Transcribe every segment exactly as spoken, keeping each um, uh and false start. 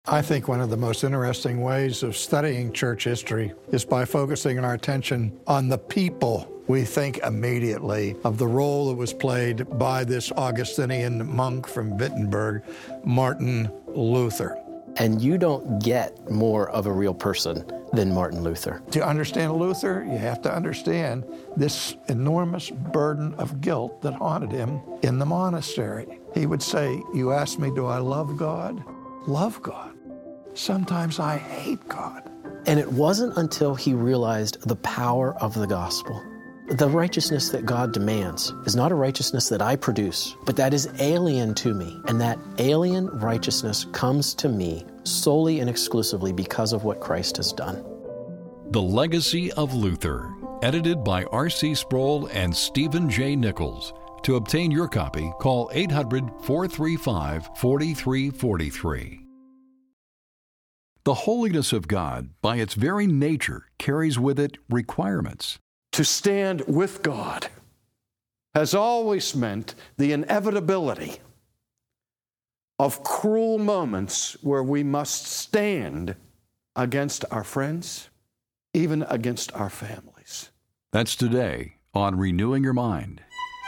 I think one of the most interesting ways of studying church history is by focusing our attention on the people. We think immediately of the role that was played by this Augustinian monk from Wittenberg, Martin Luther. And you don't get more of a real person than Martin Luther. To understand Luther, you have to understand this enormous burden of guilt that haunted him in the monastery. He would say, "You ask me, do I love God? Love God. Sometimes I hate God." And it wasn't until he realized the power of the gospel. The righteousness that God demands is not a righteousness that I produce, but that is alien to me. And that alien righteousness comes to me solely and exclusively because of what Christ has done. The Legacy of Luther, edited by R C Sproul and Stephen J. Nichols. To obtain your copy, call eight hundred, four three five, four three four three. The holiness of God, by its very nature, carries with it requirements. To stand with God has always meant the inevitability of cruel moments where we must stand against our friends, even against our families. That's today on Renewing Your Mind.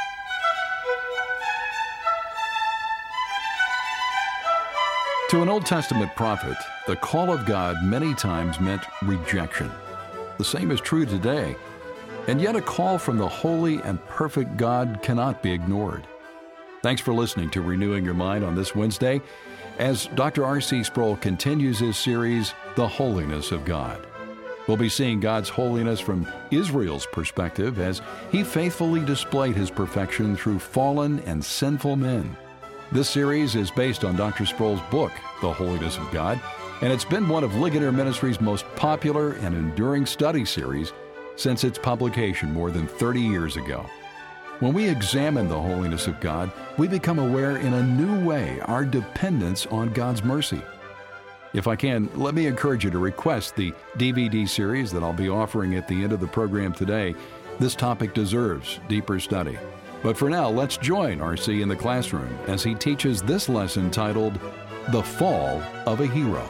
To an Old Testament prophet, the call of God many times meant rejection. The same is true today. And yet a call from the holy and perfect God cannot be ignored. Thanks for listening to Renewing Your Mind on this Wednesday as Doctor R C Sproul continues his series, The Holiness of God. We'll be seeing God's holiness from Israel's perspective as he faithfully displayed his perfection through fallen and sinful men. This series is based on Doctor Sproul's book, The Holiness of God, and it's been one of Ligonier Ministries' most popular and enduring study series since its publication more than thirty years ago. When we examine the holiness of God, we become aware in a new way our dependence on God's mercy. If I can, let me encourage you to request the D V D series that I'll be offering at the end of the program today. This topic deserves deeper study. But for now, let's join R C in the classroom as he teaches this lesson titled, The Fall of a Hero.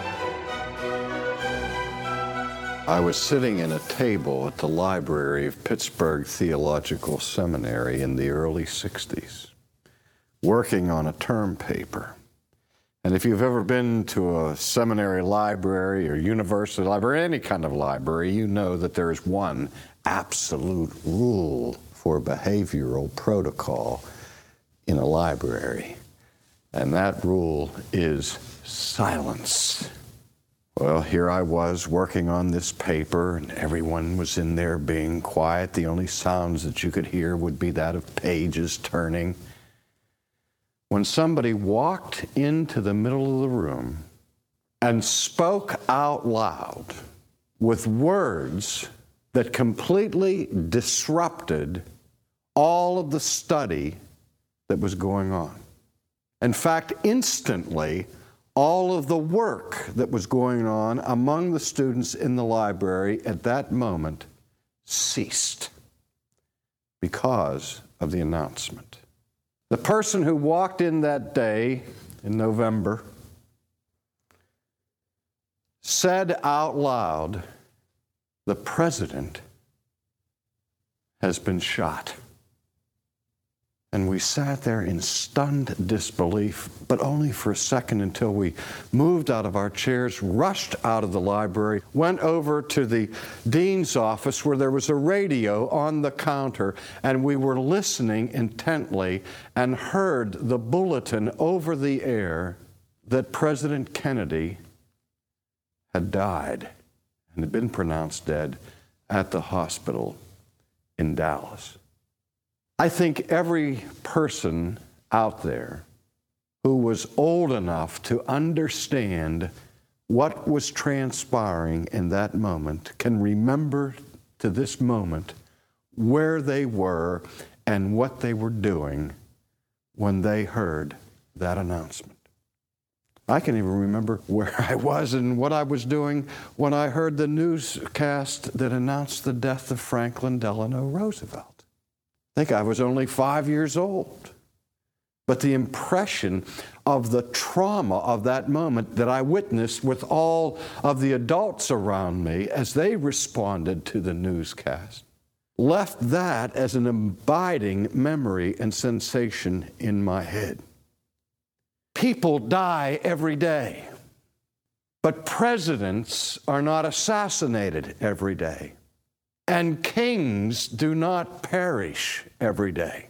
I was sitting in a table at the library of Pittsburgh Theological Seminary in the early sixties, working on a term paper. And if you've ever been to a seminary library or university library, any kind of library, you know that there's one absolute rule for behavioral protocol in a library. And that rule is silence. Well, here I was working on this paper, and everyone was in there being quiet. The only sounds that you could hear would be that of pages turning. When somebody walked into the middle of the room and spoke out loud with words that completely disrupted all of the study that was going on. In fact, instantly, all of the work that was going on among the students in the library at that moment ceased because of the announcement. The person who walked in that day in November said out loud, "The president has been shot." And we sat there in stunned disbelief, but only for a second, until we moved out of our chairs, rushed out of the library, went over to the dean's office where there was a radio on the counter, and we were listening intently and heard the bulletin over the air that President Kennedy had died and had been pronounced dead at the hospital in Dallas. I think every person out there who was old enough to understand what was transpiring in that moment can remember to this moment where they were and what they were doing when they heard that announcement. I can even remember where I was and what I was doing when I heard the newscast that announced the death of Franklin Delano Roosevelt. I think I was only five years old. but the impression of the trauma of that moment that I witnessed with all of the adults around me as they responded to the newscast left that as an abiding memory and sensation in my head. People die every day, but presidents are not assassinated every day, and kings do not perish every day.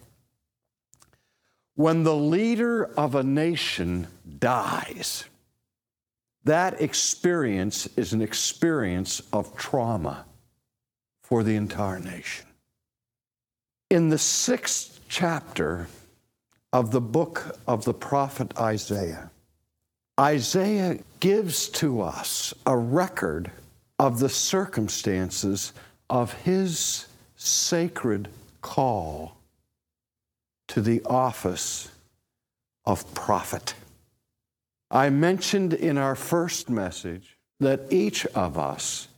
When the leader of a nation dies, that experience is an experience of trauma for the entire nation. In the sixth chapter of the book of the prophet Isaiah, Isaiah gives to us a record of the circumstances of his sacred call to the office of prophet. I mentioned in our first message that each of us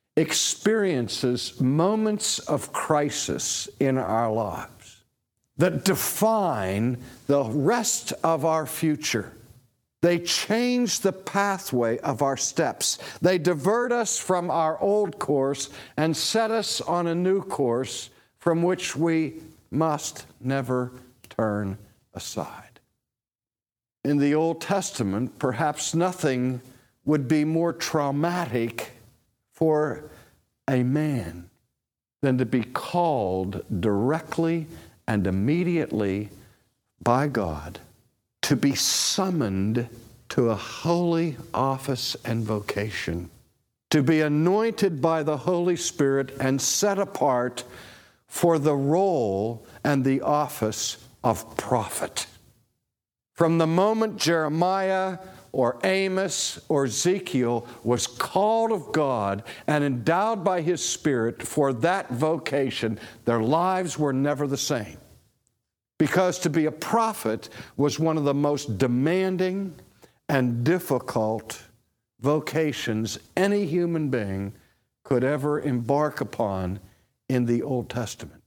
experiences moments of crisis in our lives that define the rest of our future. They change the pathway of our steps. They divert us from our old course and set us on a new course from which we must never turn aside. In the Old Testament, perhaps nothing would be more traumatic for a man than to be called directly and immediately by God to be summoned to a holy office and vocation, to be anointed by the Holy Spirit and set apart for the role and the office of prophet. From the moment Jeremiah or Amos or Ezekiel was called of God and endowed by His Spirit for that vocation, their lives were never the same. Because to be a prophet was one of the most demanding and difficult vocations any human being could ever embark upon in the Old Testament.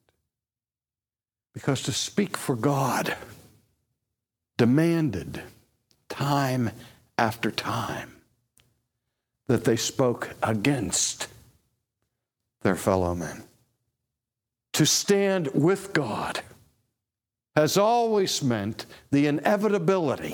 Because to speak for God demanded time after time that they spoke against their fellow men. To stand with God has always meant the inevitability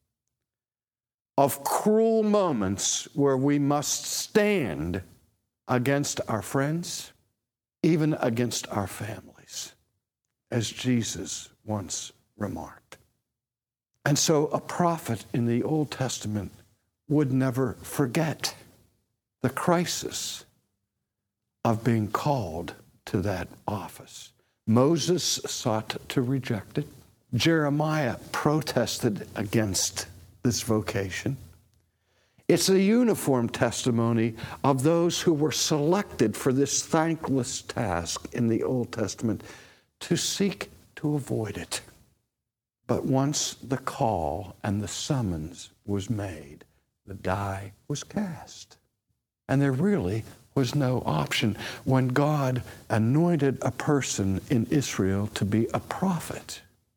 of cruel moments where we must stand against our friends, even against our families, as Jesus once remarked. And so a prophet in the Old Testament would never forget the crisis of being called to that office. Moses sought to reject it. Jeremiah protested against this vocation. It's a uniform testimony of those who were selected for this thankless task in the Old Testament to seek to avoid it. But once the call and the summons was made, the die was cast. And there really was no option. When God anointed a person in Israel to be a prophet,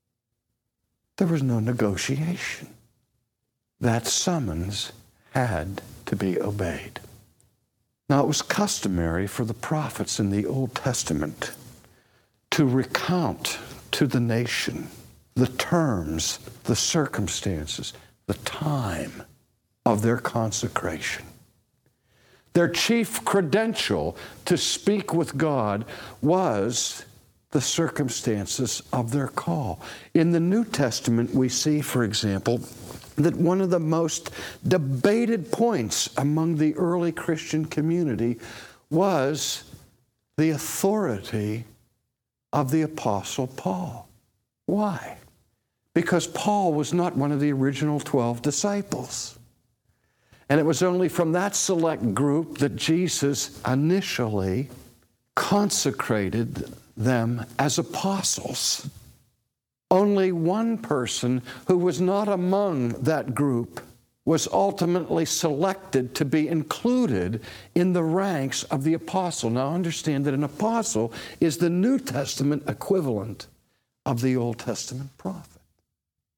there was no negotiation. That summons had to be obeyed. Now, it was customary for the prophets in the Old Testament to recount to the nation the terms, the circumstances, the time of their consecration. Their chief credential to speak with God was the circumstances of their call. In the New Testament, we see, for example, that one of the most debated points among the early Christian community was the authority of the Apostle Paul. Why? Because Paul was not one of the original twelve disciples. And it was only from that select group that Jesus initially consecrated them as apostles. Only one person who was not among that group was ultimately selected to be included in the ranks of the apostle. Now understand that an apostle is the New Testament equivalent of the Old Testament prophet.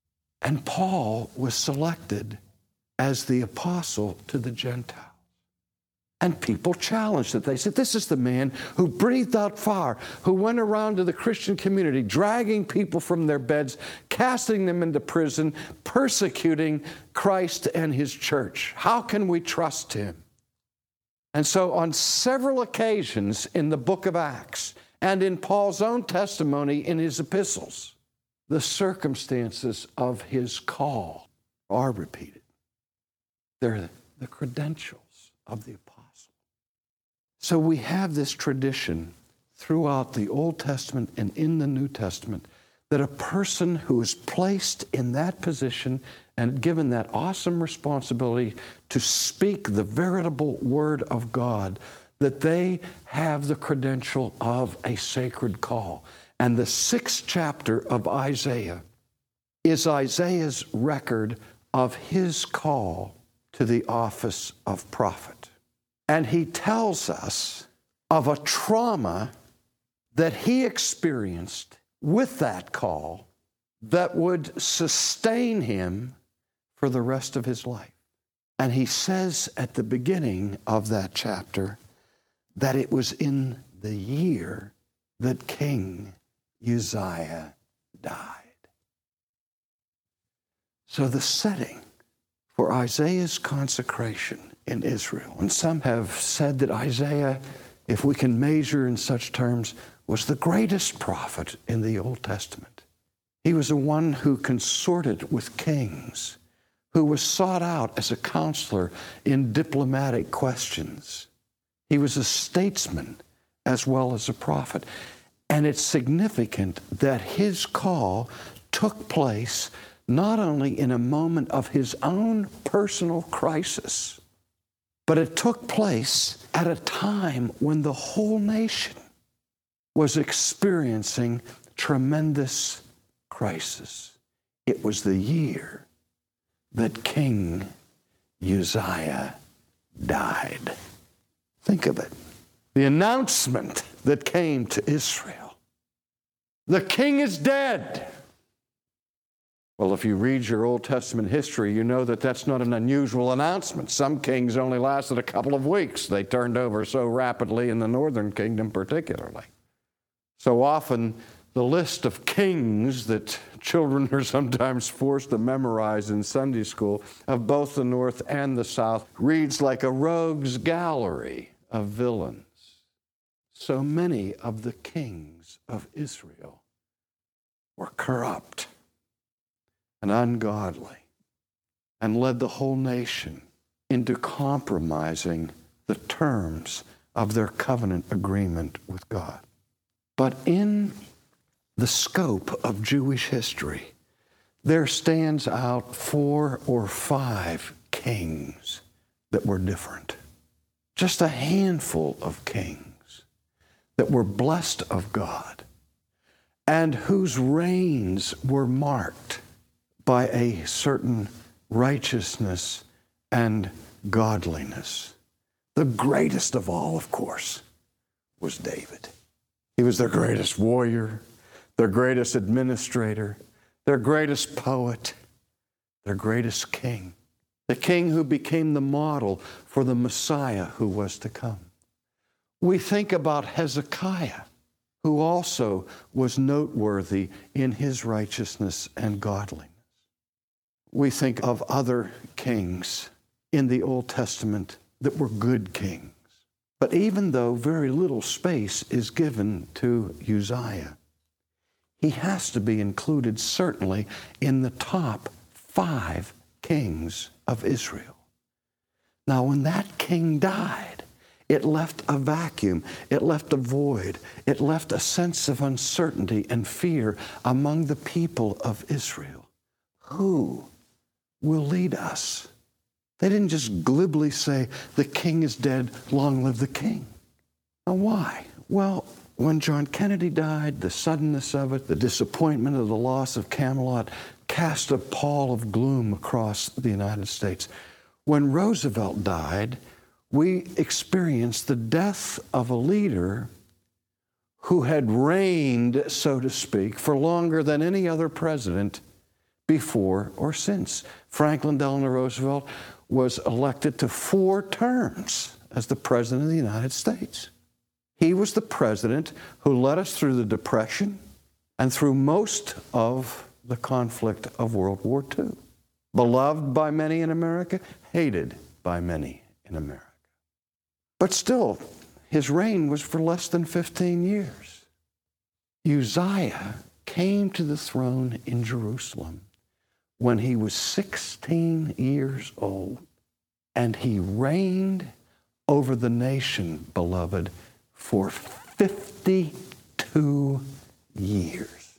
And Paul was selected as the apostle to the Gentiles. And people challenged it. They said, this is the man who breathed out fire, who went around to the Christian community, dragging people from their beds, casting them into prison, persecuting Christ and his church. How can we trust him? And so on several occasions in the book of Acts and in Paul's own testimony in his epistles, the circumstances of his call are repeated. They're the credentials of the apostle. So we have this tradition throughout the Old Testament and in the New Testament that a person who is placed in that position and given that awesome responsibility to speak the veritable word of God, that they have the credential of a sacred call. And the sixth chapter of Isaiah is Isaiah's record of his call to the office of prophet. And he tells us of a trauma that he experienced with that call that would sustain him for the rest of his life. And he says at the beginning of that chapter that it was in the year that King Uzziah died. So the setting for Isaiah's consecration in Israel, and some have said that Isaiah, if we can measure in such terms, was the greatest prophet in the Old Testament. He was the one who consorted with kings, who was sought out as a counselor in diplomatic questions. He was a statesman as well as a prophet. And it's significant that his call took place not only in a moment of his own personal crisis, but it took place at a time when the whole nation was experiencing tremendous crisis. It was the year that King Uzziah died. Think of it. The announcement that came to Israel. The king is dead. Well, if you read your Old Testament history, you know that that's not an unusual announcement. Some kings only lasted a couple of weeks. They turned over so rapidly in the northern kingdom particularly. So often, the list of kings that children are sometimes forced to memorize in Sunday school of both the North and the South reads like a rogues gallery of villains. So many of the kings of Israel were corrupt and ungodly and led the whole nation into compromising the terms of their covenant agreement with God. But in the scope of Jewish history, there stands out four or five kings that were different. Just a handful of kings that were blessed of God and whose reigns were marked by a certain righteousness and godliness. The greatest of all, of course, was David. He was their greatest warrior, their greatest administrator, their greatest poet, their greatest king, the king who became the model for the Messiah who was to come. We think about Hezekiah, who also was noteworthy in his righteousness and godliness. We think of other kings in the Old Testament that were good kings. But even though very little space is given to Uzziah, he has to be included certainly in the top five kings of Israel. Now, when that king died, it left a vacuum, it left a void, it left a sense of uncertainty and fear among the people of Israel. Who will lead us? They didn't just glibly say, the king is dead, long live the king. Now, why? Well, when John Kennedy died, the suddenness of it, the disappointment of the loss of Camelot cast a pall of gloom across the United States. When Roosevelt died, we experienced the death of a leader who had reigned, so to speak, for longer than any other president before or since. Franklin Delano Roosevelt was elected to four terms as the President of the United States. He was the president who led us through the Depression and through most of the conflict of World War Two. Beloved by many in America, hated by many in America. But still, his reign was for less than fifteen years. Uzziah came to the throne in Jerusalem when he was sixteen years old, and he reigned over the nation, beloved, for fifty-two years.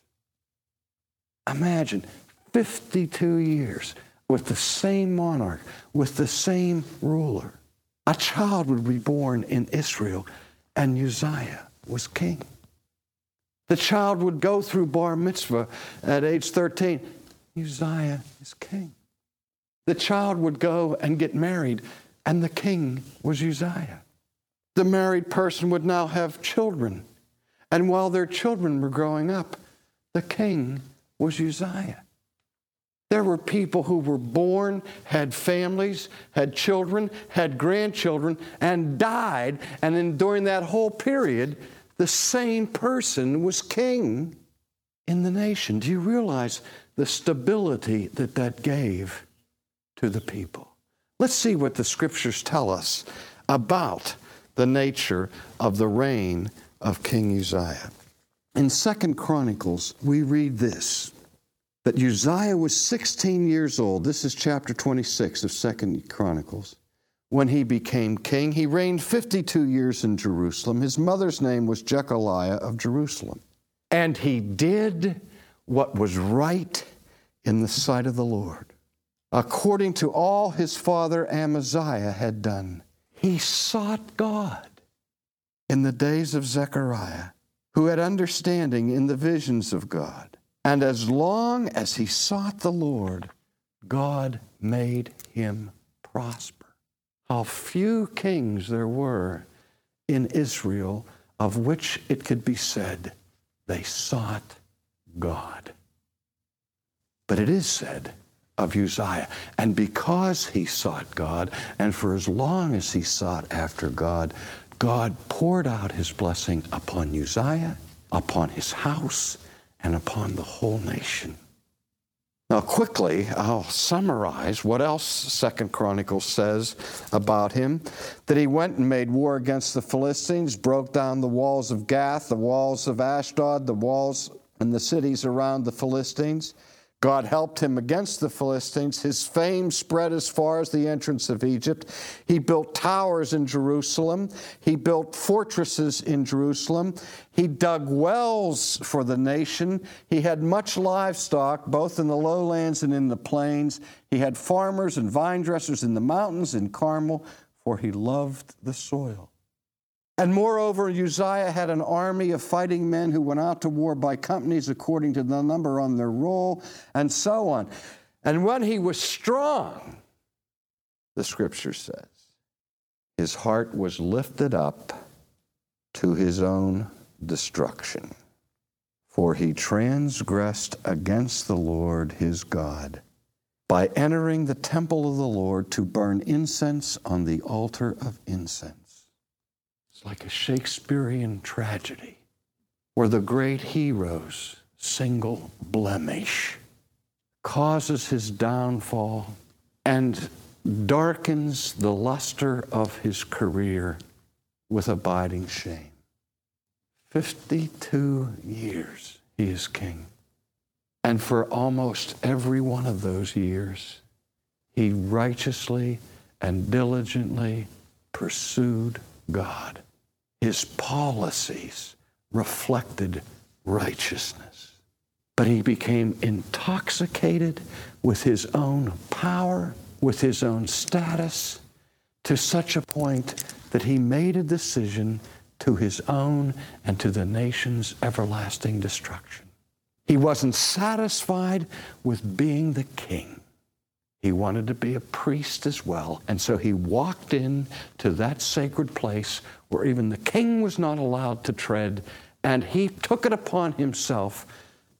Imagine fifty-two years with the same monarch, with the same ruler. A child would be born in Israel, and Uzziah was king. The child would go through bar mitzvah at age thirteen. Uzziah is king. The child would go and get married, and the king was Uzziah. The married person would now have children, and while their children were growing up, the king was Uzziah. There were people who were born, had families, had children, had grandchildren, and died, and in, during that whole period, the same person was king in the nation. Do you realize the stability that that gave to the people? Let's see what the scriptures tell us about the nature of the reign of King Uzziah. In Second Chronicles, we read this, that Uzziah was sixteen years old. This is chapter twenty-six of Second Chronicles. When he became king, he reigned fifty-two years in Jerusalem. His mother's name was Jechaliah of Jerusalem. And he did what was right in the sight of the Lord, according to all his father Amaziah had done. He sought God in the days of Zechariah, who had understanding in the visions of God. And as long as he sought the Lord, God made him prosper. How few kings there were in Israel of which it could be said they sought God. But it is said of Uzziah, and because he sought God, and for as long as he sought after God, God poured out his blessing upon Uzziah, upon his house, and upon the whole nation. Now, quickly, I'll summarize what else Second Chronicles says about him. That he went and made war against the Philistines, broke down the walls of Gath, the walls of Ashdod, the walls and the cities around the Philistines. God helped him against the Philistines. His fame spread as far as the entrance of Egypt. He built towers in Jerusalem. He built fortresses in Jerusalem. He dug wells for the nation. He had much livestock, both in the lowlands and in the plains. He had farmers and vine dressers in the mountains in Carmel, for he loved the soil. And moreover, Uzziah had an army of fighting men who went out to war by companies according to the number on their roll, and so on. And when he was strong, the scripture says, his heart was lifted up to his own destruction. For he transgressed against the Lord his God by entering the temple of the Lord to burn incense on the altar of incense. It's like a Shakespearean tragedy where the great hero's single blemish causes his downfall and darkens the luster of his career with abiding shame. Fifty-two years he is king. And for almost every one of those years, he righteously and diligently pursued God. His policies reflected righteousness. But he became intoxicated with his own power, with his own status, to such a point that he made a decision to his own and to the nation's everlasting destruction. He wasn't satisfied with being the king. He wanted to be a priest as well. And so he walked in to that sacred place where even the king was not allowed to tread, and he took it upon himself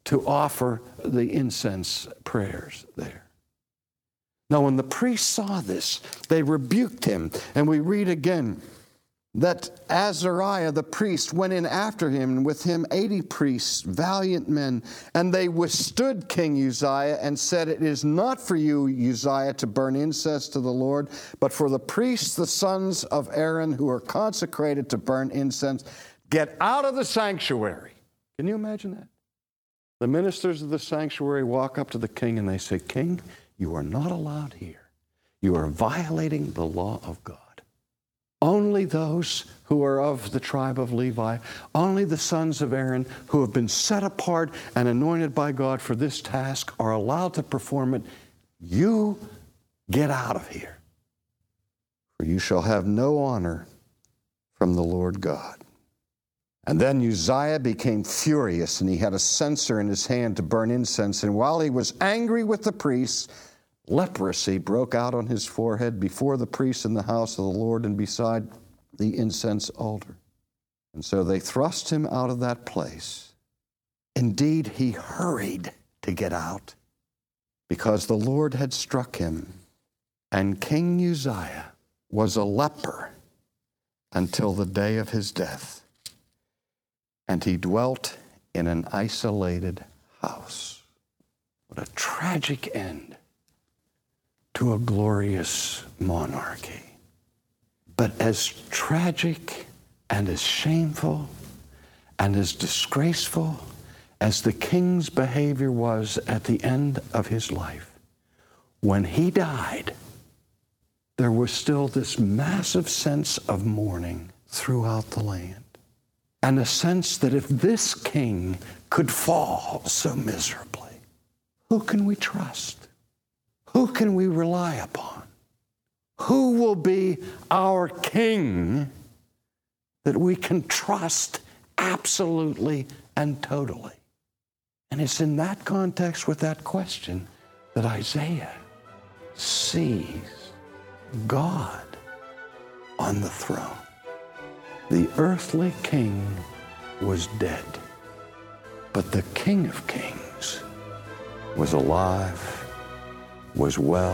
to offer the incense prayers there. Now, when the priests saw this, they rebuked him. And we read again that Azariah the priest went in after him, and with him eighty priests, valiant men. And they withstood King Uzziah and said, "It is not for you, Uzziah, to burn incense to the Lord, but for the priests, the sons of Aaron, who are consecrated to burn incense. Get out of the sanctuary." Can you imagine that? The ministers of the sanctuary walk up to the king and they say, "King, you are not allowed here. You are violating the law of God. Only those who are of the tribe of Levi, only the sons of Aaron who have been set apart and anointed by God for this task are allowed to perform it. You get out of here, for you shall have no honor from the Lord God." And then Uzziah became furious, and he had a censer in his hand to burn incense. And while he was angry with the priests, leprosy broke out on his forehead before the priests in the house of the Lord and beside the incense altar. And so they thrust him out of that place. Indeed, he hurried to get out because the Lord had struck him. And King Uzziah was a leper until the day of his death. And he dwelt in an isolated house. What a tragic end to a glorious monarchy. But as tragic and as shameful and as disgraceful as the king's behavior was at the end of his life, when he died, there was still this massive sense of mourning throughout the land. And a sense that if this king could fall so miserably, who can we trust? Who can we rely upon? Who will be our king that we can trust absolutely and totally? And it's in that context with that question that Isaiah sees God on the throne. The earthly king was dead, but the King of Kings was alive, was well,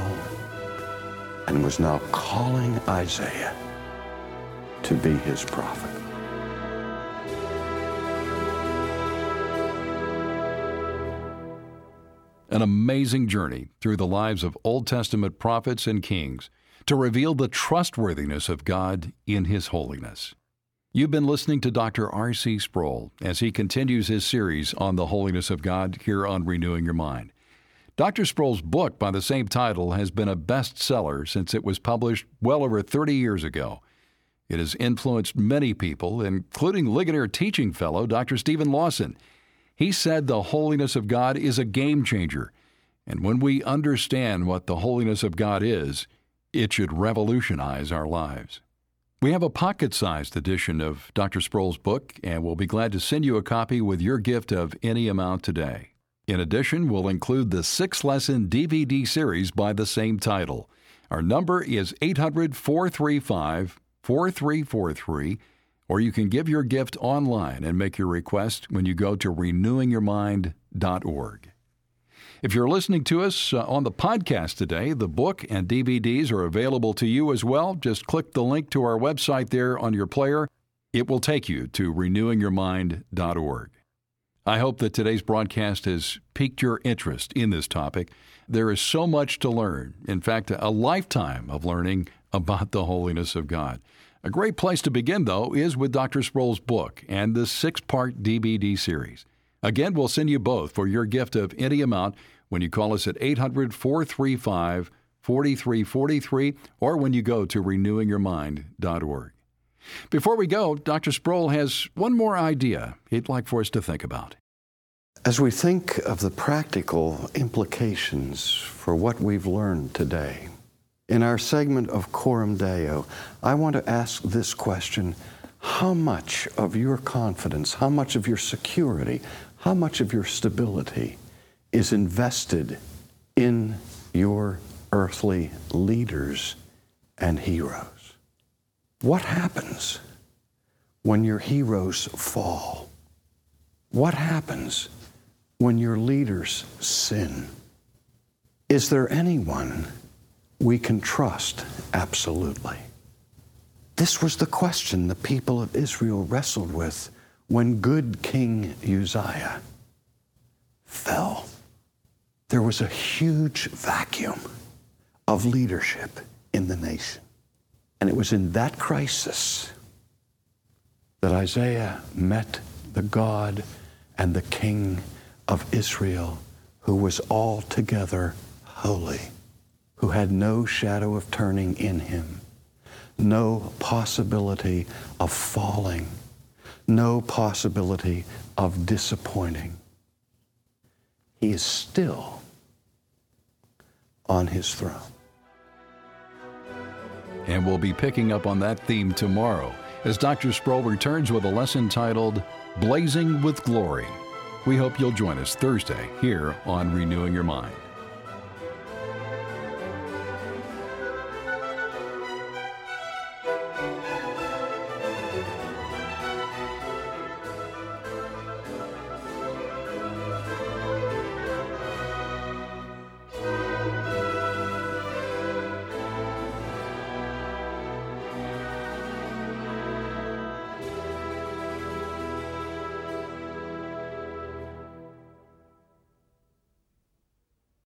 and was now calling Isaiah to be his prophet. An amazing journey through the lives of Old Testament prophets and kings to reveal the trustworthiness of God in His holiness. You've been listening to Doctor R C Sproul as he continues his series on the holiness of God here on Renewing Your Mind. Doctor Sproul's book by the same title has been a bestseller since it was published well over thirty years ago. It has influenced many people, including Ligonier teaching fellow Doctor Stephen Lawson. He said the holiness of God is a game changer, and when we understand what the holiness of God is, it should revolutionize our lives. We have a pocket-sized edition of Doctor Sproul's book, and we'll be glad to send you a copy with your gift of any amount today. In addition, we'll include the six-lesson D V D series by the same title. Our number is eight hundred, four three five, four three four three, or you can give your gift online and make your request when you go to renewing your mind dot org. If you're listening to us uh, on the podcast today, the book and D V Ds are available to you as well. Just click the link to our website there on your player. It will take you to renewing your mind dot org. I hope that today's broadcast has piqued your interest in this topic. There is so much to learn. In fact, a lifetime of learning about the holiness of God. A great place to begin, though, is with Doctor Sproul's book and the six-part D V D series. Again, we'll send you both for your gift of any amount when you call us at eight hundred, four three five, four three four three or when you go to renewing your mind dot org. Before we go, Doctor Sproul has one more idea he'd like for us to think about. As we think of the practical implications for what we've learned today, in our segment of Coram Deo, I want to ask this question: how much of your confidence, how much of your security, how much of your stability is invested in your earthly leaders and heroes? What happens when your heroes fall? What happens when your leaders sin? Is there anyone we can trust absolutely? This was the question the people of Israel wrestled with when good King Uzziah fell. There was a huge vacuum of leadership in the nation. And it was in that crisis that Isaiah met the God and the King of Israel, who was altogether holy, who had no shadow of turning in him, no possibility of falling, no possibility of disappointing. He is still on his throne. And we'll be picking up on that theme tomorrow as Doctor Sproul returns with a lesson titled Blazing with Glory. We hope you'll join us Thursday here on Renewing Your Mind.